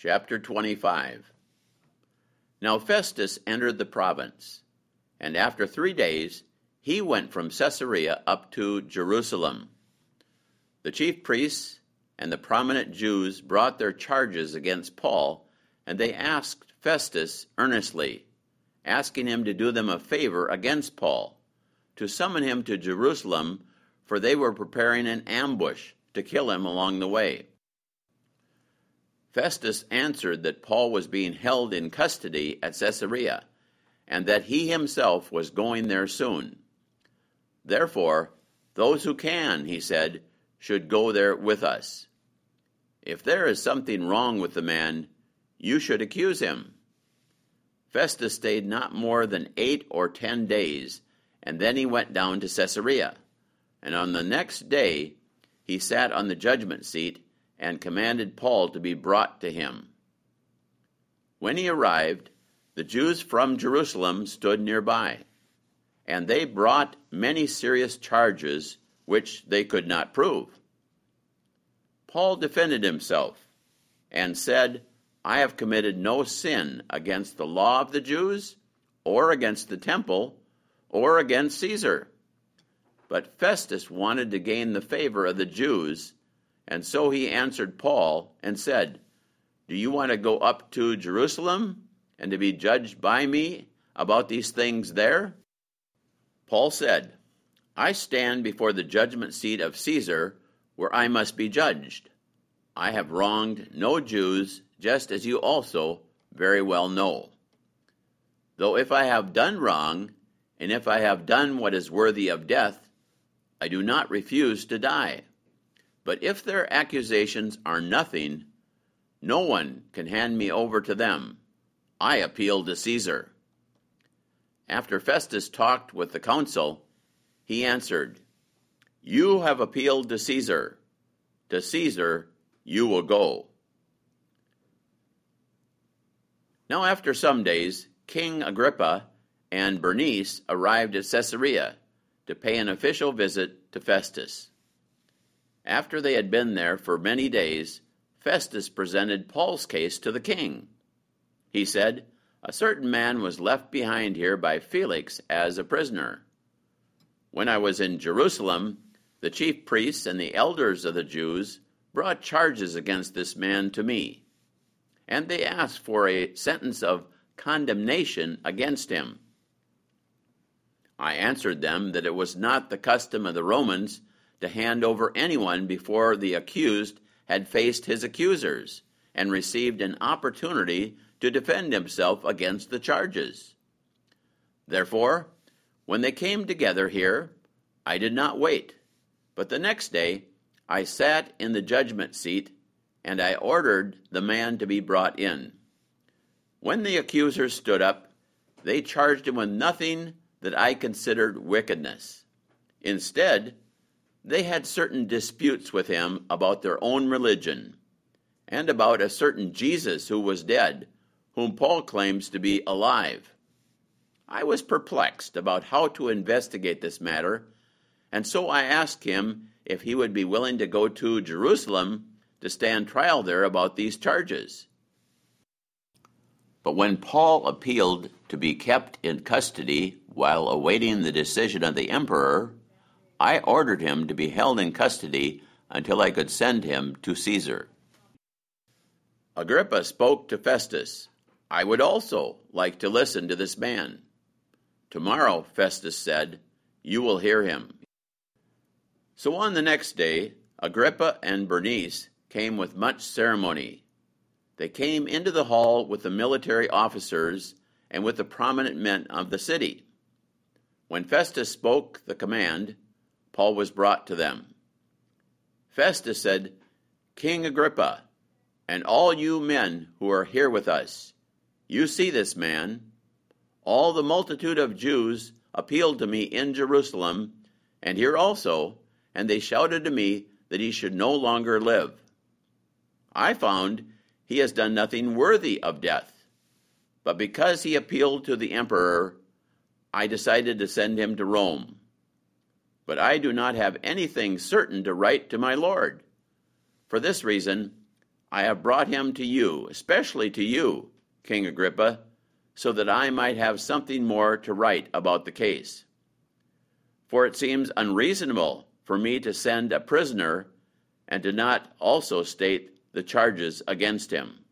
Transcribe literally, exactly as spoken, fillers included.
Chapter twenty-five. Now Festus entered the province, and after three days he went from Caesarea up to Jerusalem. The chief priests and the prominent Jews brought their charges against Paul, and they asked Festus earnestly, asking him to do them a favor against Paul, to summon him to Jerusalem, for they were preparing an ambush to kill him along the way. Festus answered that Paul was being held in custody at Caesarea, and that he himself was going there soon. Therefore, those who can, he said, should go there with us. If there is something wrong with the man, you should accuse him. Festus stayed not more than eight or ten days, and then he went down to Caesarea. And on the next day he sat on the judgment seat and commanded Paul to be brought to him. When he arrived, the Jews from Jerusalem stood nearby, and they brought many serious charges which they could not prove. Paul defended himself and said, I have committed no sin against the law of the Jews, or against the temple, or against Caesar. But Festus wanted to gain the favor of the Jews, and so he answered Paul and said, Do you want to go up to Jerusalem and to be judged by me about these things there? Paul said, I stand before the judgment seat of Caesar, where I must be judged. I have wronged no Jews, just as you also very well know. Though if I have done wrong, and if I have done what is worthy of death, I do not refuse to die. But if their accusations are nothing, no one can hand me over to them. I appeal to Caesar. After Festus talked with the council, he answered, You have appealed to Caesar. To Caesar you will go. Now after some days, King Agrippa and Bernice arrived at Caesarea to pay an official visit to Festus. After they had been there for many days, Festus presented Paul's case to the king. He said, A certain man was left behind here by Felix as a prisoner. When I was in Jerusalem, the chief priests and the elders of the Jews brought charges against this man to me, and they asked for a sentence of condemnation against him. I answered them that it was not the custom of the Romans to hand over anyone before the accused had faced his accusers and received an opportunity to defend himself against the charges. Therefore, when they came together here, I did not wait, but the next day I sat in the judgment seat, and I ordered the man to be brought in. When the accusers stood up, they charged him with nothing that I considered wickedness. Instead, they had certain disputes with him about their own religion, and about a certain Jesus who was dead, whom Paul claims to be alive. I was perplexed about how to investigate this matter, and so I asked him if he would be willing to go to Jerusalem to stand trial there about these charges. But when Paul appealed to be kept in custody while awaiting the decision of the emperor, I ordered him to be held in custody until I could send him to Caesar. Agrippa spoke to Festus, I would also like to listen to this man. Tomorrow, Festus said, you will hear him. So on the next day, Agrippa and Bernice came with much ceremony. They came into the hall with the military officers and with the prominent men of the city. When Festus spoke the command, Paul was brought to them. Festus said, King Agrippa, and all you men who are here with us, you see this man. All the multitude of Jews appealed to me in Jerusalem, and here also, and they shouted to me that he should no longer live. I found he has done nothing worthy of death, but because he appealed to the emperor, I decided to send him to Rome. But I do not have anything certain to write to my Lord. For this reason, I have brought him to you, especially to you, King Agrippa, so that I might have something more to write about the case. For it seems unreasonable for me to send a prisoner and to not also state the charges against him."